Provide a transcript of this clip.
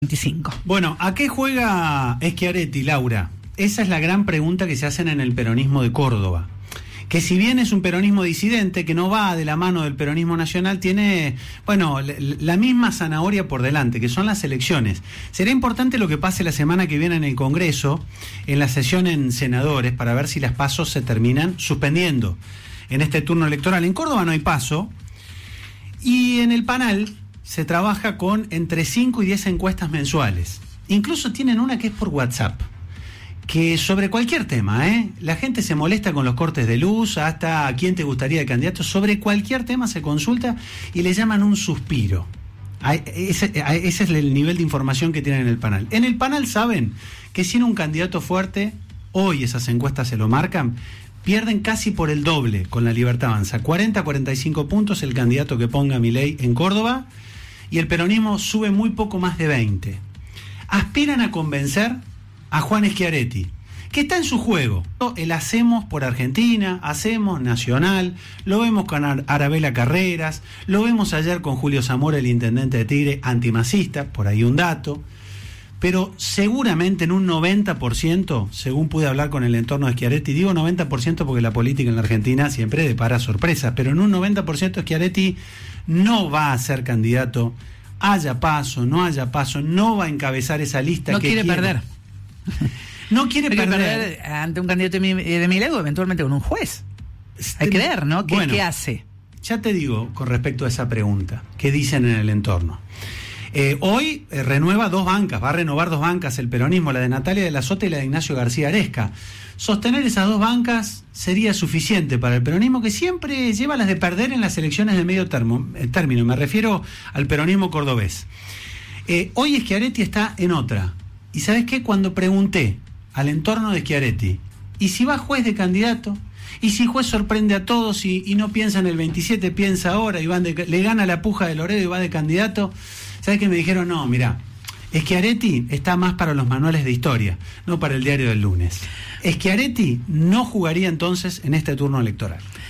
25. Bueno, ¿a qué juega Schiaretti, Laura? Esa es la gran pregunta que se hacen en el peronismo de Córdoba. Que si bien es un peronismo disidente, que no va de la mano del peronismo nacional, tiene, bueno, la misma zanahoria por delante, que son las elecciones. Será importante lo que pase la semana que viene en el Congreso, en la sesión en senadores, para ver si las pasos se terminan suspendiendo en este turno electoral. En Córdoba no hay paso, y en el Panal se trabaja con entre 5 y 10 encuestas mensuales. Incluso tienen una que es por WhatsApp, que sobre cualquier tema, la gente se molesta con los cortes de luz, hasta a quién te gustaría de candidato, sobre cualquier tema se consulta y le llaman un suspiro. Ese es el nivel de información que tienen en el Panal. En el Panal saben que sin un candidato fuerte, hoy esas encuestas se lo marcan, pierden casi por el doble con La Libertad Avanza. 40-45 puntos el candidato que ponga Milei en Córdoba, y el peronismo sube muy poco más de 20. Aspiran a convencer a Juan Schiaretti, que está en su juego. El hacemos por Argentina, hacemos Nacional, lo vemos con Arabela Carreras, lo vemos ayer con Julio Zamora, el intendente de Tigre, antimacista, por ahí un dato, pero seguramente en un 90%, según pude hablar con el entorno de Schiaretti, digo 90% porque la política en la Argentina siempre depara sorpresas, pero en un 90% Schiaretti no va a ser candidato, haya paso, no haya paso, no va a encabezar esa lista. No quiere perder. No quiere perder ante un candidato de Milei, eventualmente con un juez. Hay que ver, ¿no? ¿Qué hace? Ya te digo con respecto a esa pregunta, ¿qué dicen en el entorno? Hoy renueva dos bancas, va a renovar dos bancas el peronismo, la de Natalia de la Sota y la de Ignacio García Aresca. Sostener esas dos bancas sería suficiente para el peronismo, que siempre lleva las de perder en las elecciones de medio término. Me refiero al peronismo cordobés. Hoy Schiaretti está en otra. ¿Y sabes qué? Cuando pregunté al entorno de Schiaretti, ¿y si va juez de candidato? ¿Y si juez sorprende a todos y no piensa en el 27, piensa ahora y le gana la puja de Loredo y va de candidato? ¿Sabes qué me dijeron? No, mirá, Schiaretti está más para los manuales de historia, no para el diario del lunes. Schiaretti no jugaría entonces en este turno electoral.